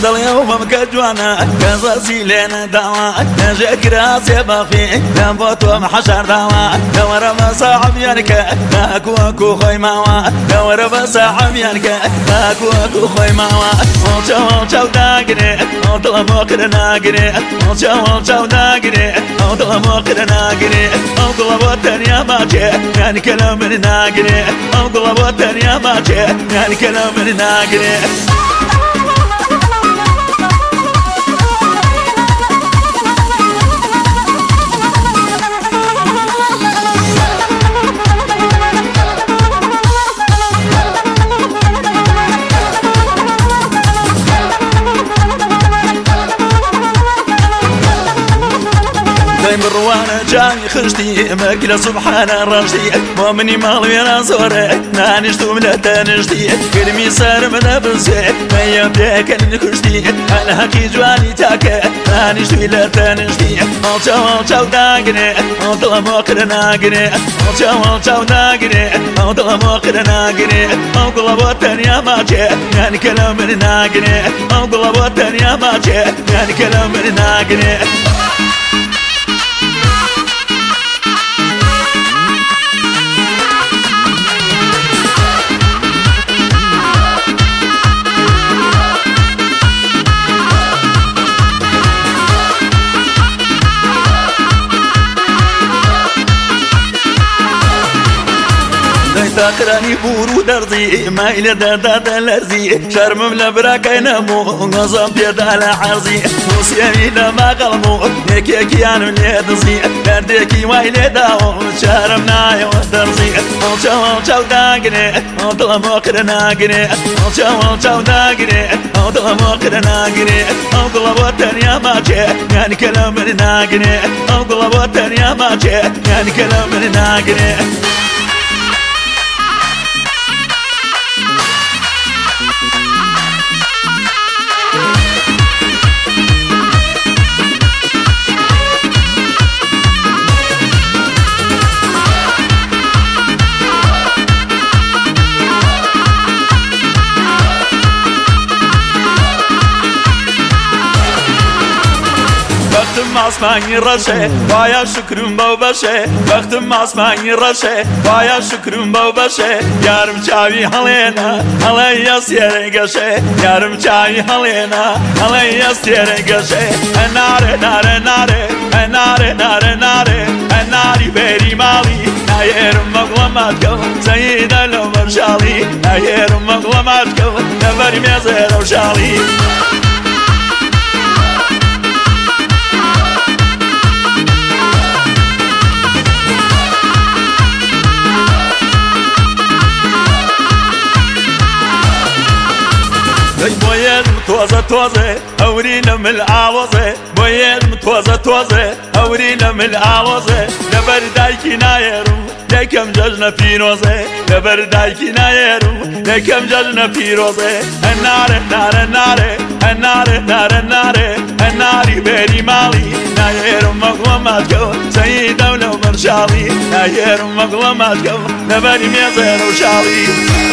دل يوم كجوانا كزاسي لنا دوا نجاك راسي بافي نبوتو محشر دوا دور بصاحب ينك اكو اكو خوي ماوا دور بصاحب ينك اكو اكو خوي ماوا وچو چو داغري طلب وقرنا غري وچو داغري طلب وقرنا غري طلب الدنيا باجي يعني كلام من ناغري طلب الدنيا باجي يعني كلام من ناغري مروانة جاي خشتي ماكلة سبحان الرشدي مؤمني مالوي انا زوري نانشتو ملا نشتي كلمي صار من بنسي ما يبداك نكشتي انا هكي جواني تاكا نانشتو ملا نشتي اوچو داغني طلب وقرنا غني اوچو داغني طلب وقرنا غني طلب الدنيا باجي يعني كلام من ناغني طلب الدنيا باجي يعني كلام من ناغني تاخراني بورو درزي ما إلى دادا لرزي شرم لبراك ينمو غصب يد على عرزي موسيامي لما قلمو نكيكي عن ليدزي دردكي وإلى داو شرمنا يودرزي وچو داغني طلب وقرنا غني وچو داغني طلب وقرنا غني طلب الدنيا باجي يعني كلام من ناغني طلب الدنيا باجي يعني كلام من ناغني Baktım asmanı raşe, baya şükrüm babşe. Baktım asmanı raşe, baya şükrüm babşe. Yarım çavi halena, halayas yere gaşe. Yarım çavi halena, halayas yere gaşe. Nare nare nare, nare nare nare, nari beri mali. Ayerim maglamat kal, Sayyid al-Umar Shali. Ayerim maglamat kal, neverim yazer Shali. بويد متوزة هورينا من العوزة بويد متوزة هورينا من العوزة لبردايكي نايرو لكم ججنا في نوزة لبردايكي نايرو لكم ججنا في روزة النار النار النار النار النار النار النار بيري مالي نايرو مقلماتكو سيد دولة ومرشالي نايرو مقلماتكو نبري ميزر وشالي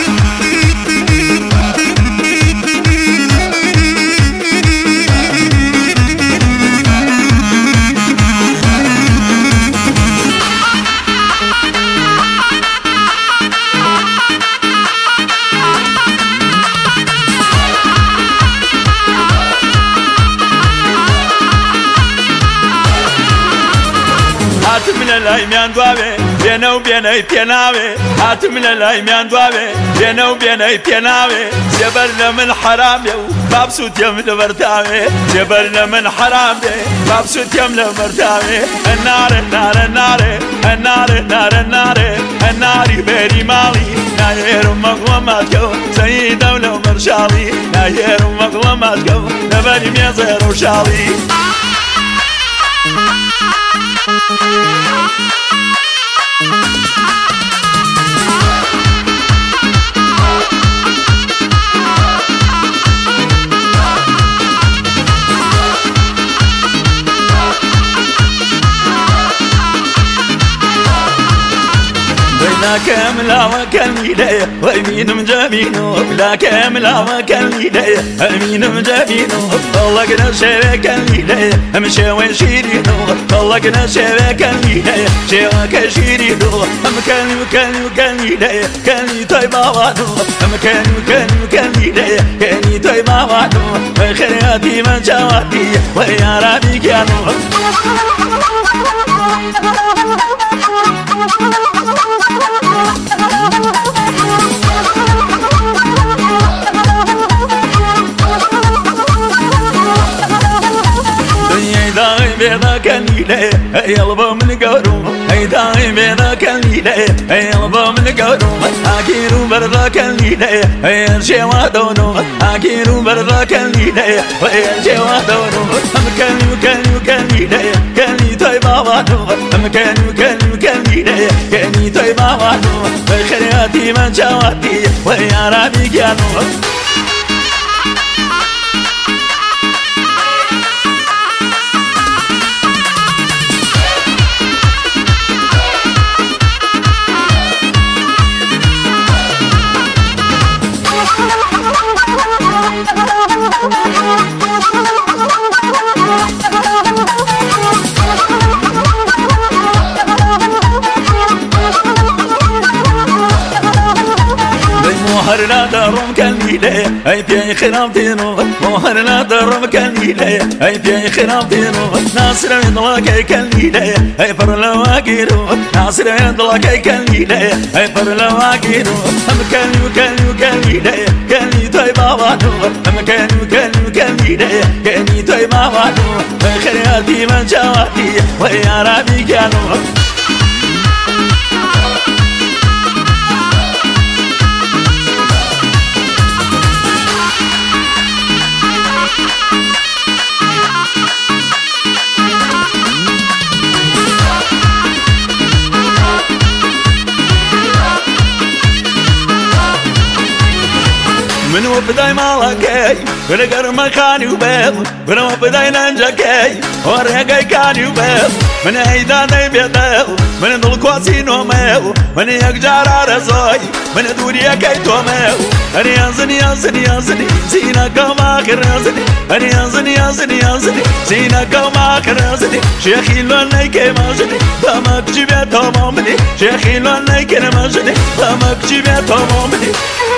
من الأيمان دوابي بينا وبينا يتناوي هات من الأيمان دوابي بينا وبينا يتناوي جبرنا من حرام يو مبسوط يم لمرتاوي جبرنا من حرام دي مبسوط يم لمرتاوي النار النار النار النار النار النار النار بيري مالي ناير مقلماتكو سيد دولة ومرشالي ناير مقلماتكو نبني ميزر وشالي لا كامل وكان ليلة ويمين مجابينو لا كامل وكان ليلة يمين مجابينو طلقنا شبكة ليلة امشي وشيرينو طلقنا شبكة ليلة شبكة شيرينو كان ليلة كان طيبة وادو كان ليلة كان طيبة وادو خيراتي من جواتي ويا ربي كانوا بينا كان ليلة يلبا من قارو اي داي بينا كان ليلة يلبا من قارو اكيرو بردا كان ليلة يرجع ودونو اكيرو بردا كان ليلة ويرجع ودونو كان ليلة كان طيبة وادو كان ليلة كان طيبة وادو خيراتي من جواتي ويا ربي كانوا مهرنا درم كان ليلة اي بيا خرابتينو مهرنا درم كان ليلة اي بيا خرابتينو ناصر يضلك كان ليلة اي فرلا واقيرو ناصر يضلك كان ليلة اي فرلا واقيرو كان ليلة كان طيبة وادو كان ليلة كان طيبة وادو خيراتي من جواتي ويا ربي كانوا من وبداي مالكي ولقر مكاني وبيض من وبداي ننجكي ورقي كاني وبيض من ايداني بيض من دول كواسين وميو من يقجار رزاي من دوري كيت وميو اني ينزني زينك وما خرزني اني ينزني زينك وما خرزني شيخي لوني كماجني دمك جبت ومامني شيخي لوني كماجني دمك جبت ومامني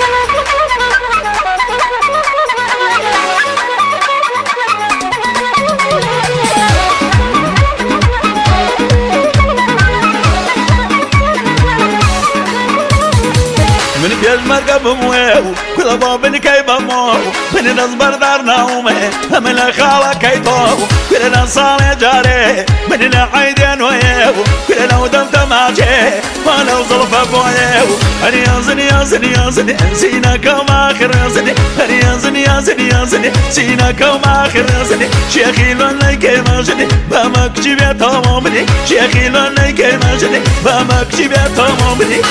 من بيج مركب مويو كل بابن كيف مو من نصبر دار نومه من الخالة كيتو كل نصالة جاري من العيدين ويو كل لو دمت ماجي ولو ظلفة بويو أني ينزني سينك وما خرزني أني ينزني سينك وما خرزني شيخي لوني كيماجني بامك جبت ومومني شيخي لوني كيماجني بامك جبت ومومني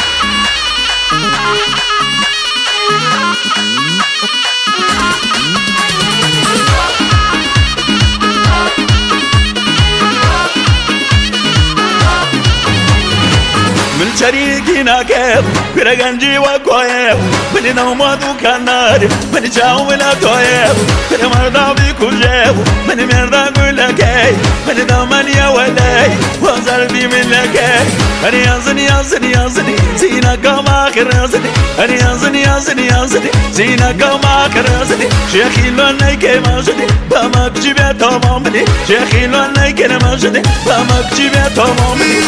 من شريكنا كيف كرجنجي وكويف من نومات وكنار من جاو من تويف من مرضى بكوجيف من مرضى كلكي من ثمانية ولاي وزربي من لكي أني ينزني زينك وما خرزني أني ينزني زينك وما خرزني شيخي لوني كماجني بامك جبت ومامني شيخي لوني كماجني بامك جبت ومامني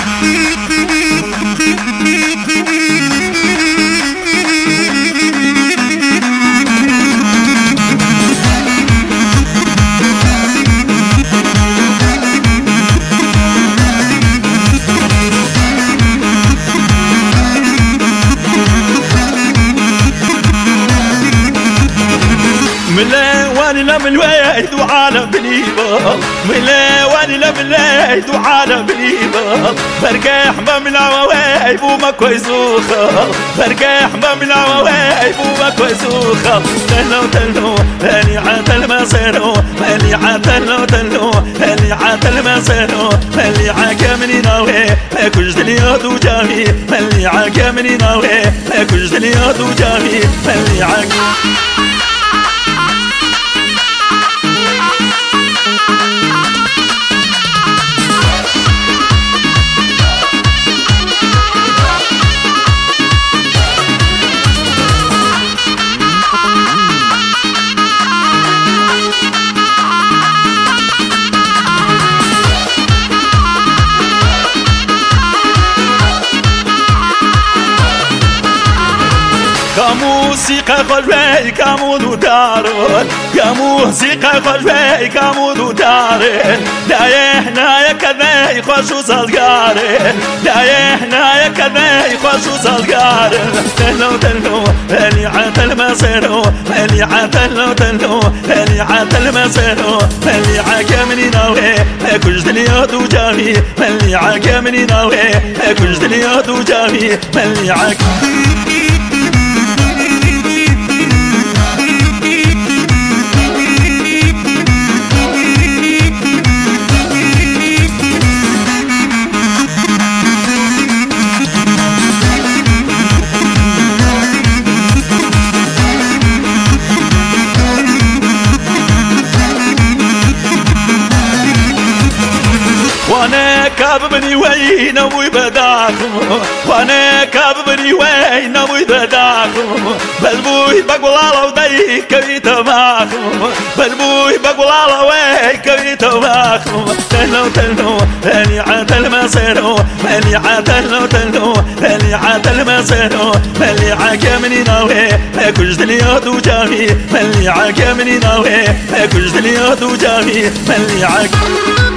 واني لم الويد وعالم بليبا ملا واني لم الويد وعالم بليبا بركاح بملا ووايب وما كويسوخا بركاح بملا ووايب وما كويسوخا تلو هاني عاتل ما سيرو مالي عاتل تلو هاني عاتل ما سيرو مالي عاكا مني ناوي ما كوش دليو دو جامي مني ناوي كوش دنيا دو جامي ملي عاك كموسيقى خلوي كمود دارون كموسيقى خلوي كمود دارون لا يحنا يكذا يخش صدقارن لا يحنا يكذا يخش صدقارن تلو تلو اللي عتل مسيرو اللي عتل تلو اللي عتل مسيرو اللي عاكمني ناوي كوش دنيا دو جامي اللي عاكمني ناوي كوش دنيا دو جامي اللي عاك وانا كاببني وين ابوي بداكم وانا كاببني وين ابوي بداكم بلبوي بقول الله ودي كبيت معكم بلبوي بقول الله وين كبيت معكم تلو تلو اللي عتل مسيرو اللي عتل تلو اللي عتل مسيرو اللي عاكمني ناوي كوش دنيا دو جامي اللي عاكمني ناوي كوش دنيا دو جامي اللي عاك